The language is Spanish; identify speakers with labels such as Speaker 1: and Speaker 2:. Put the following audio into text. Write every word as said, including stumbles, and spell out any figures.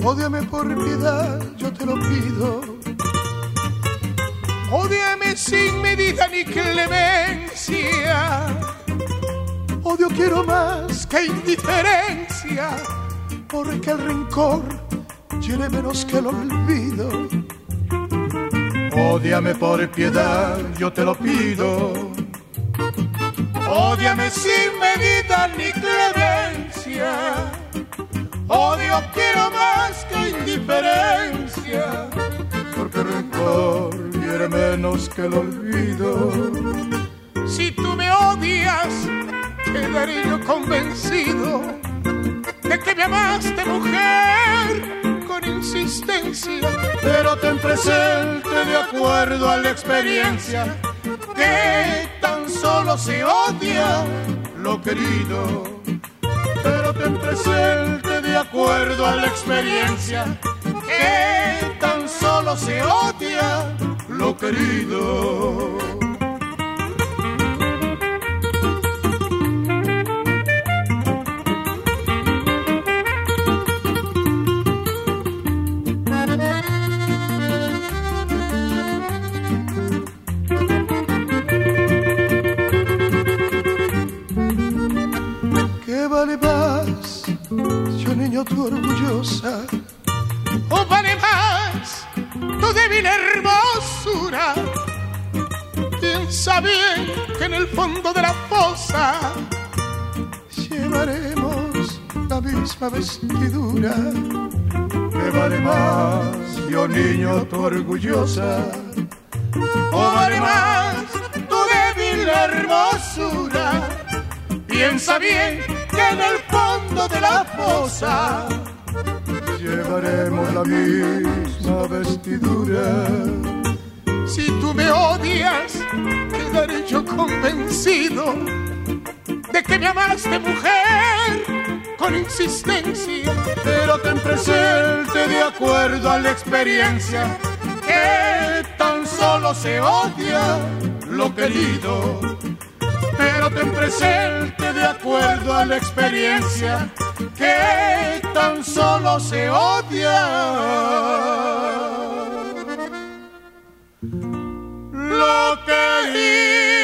Speaker 1: Ódiame por piedad, yo te lo pido. Ódiame sin medida ni clemencia. Odio quiero más que indiferencia, porque el rencor tiene menos que el olvido. Ódiame por piedad, yo te lo pido. Ódiame sin medida ni clemencia. Odio quiero más que indiferencia, porque el rencor quiere menos que el olvido. Si tú me odias, quedaré yo convencido de que me amaste, mujer, con insistencia. Pero ten presente, de acuerdo a la experiencia, que tan solo se odia lo querido. Pero ten presente, de acuerdo a la experiencia, que tan solo se odia lo querido. ¿Qué vale más, yo niño, tu orgullosa? ¿O vale más tu débil hermosura? Piensa bien que en el fondo de la fosa llevaremos la misma vestidura. ¿Qué vale más, yo niño, tu orgullosa? ¿O vale más tu débil hermosura? Piensa bien que en el fondo de la fosa llevaremos la misma vestidura. Si tú me odias, quedaré yo convencido de que me amaste, mujer, con insistencia. Pero ten presente, de acuerdo a la experiencia, que tan solo se odia lo querido. Pero ten presente, de acuerdo a la experiencia, que tan solo se odia lo querido.